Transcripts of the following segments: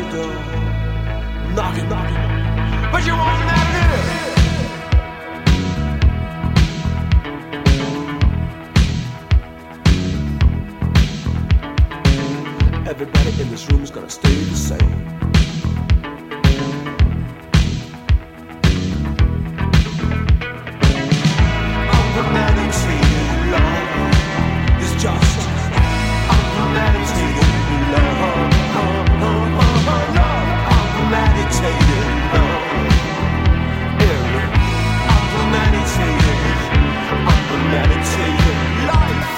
door, knocking, but you won't let it in. Everybody in this room is gonna stay the same. Unpremeditated love is just unpremeditated love. Unpremeditated love. Unpremeditated life.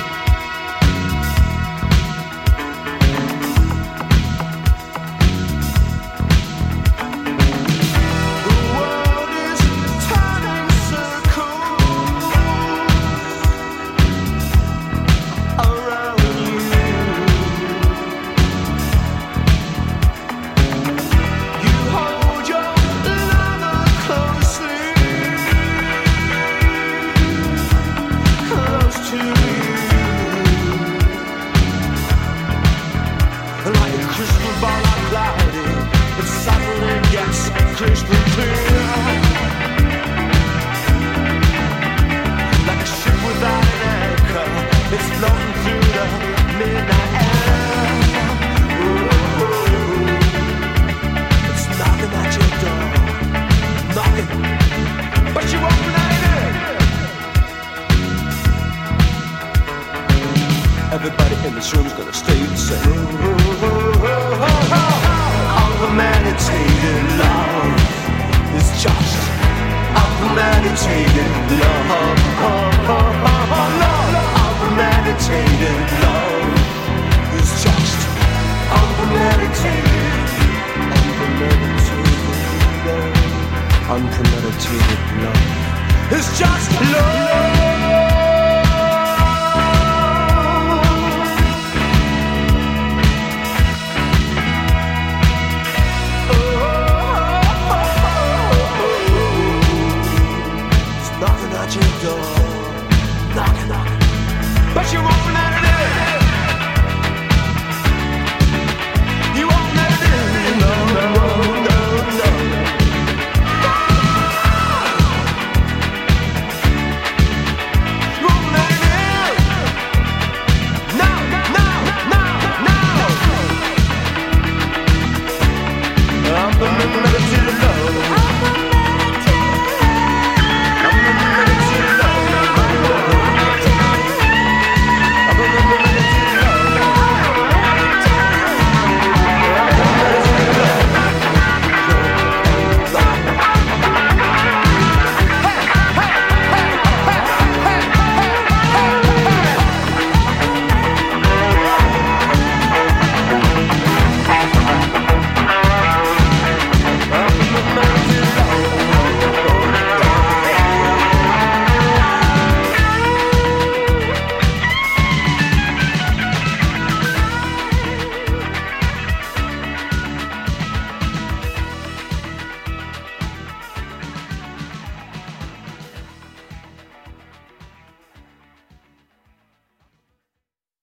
Everybody in this room's gonna stay the same. Unpremeditated love is just unpremeditated love. Unpremeditated love is just unpremeditated love. Unpremeditated love is just love.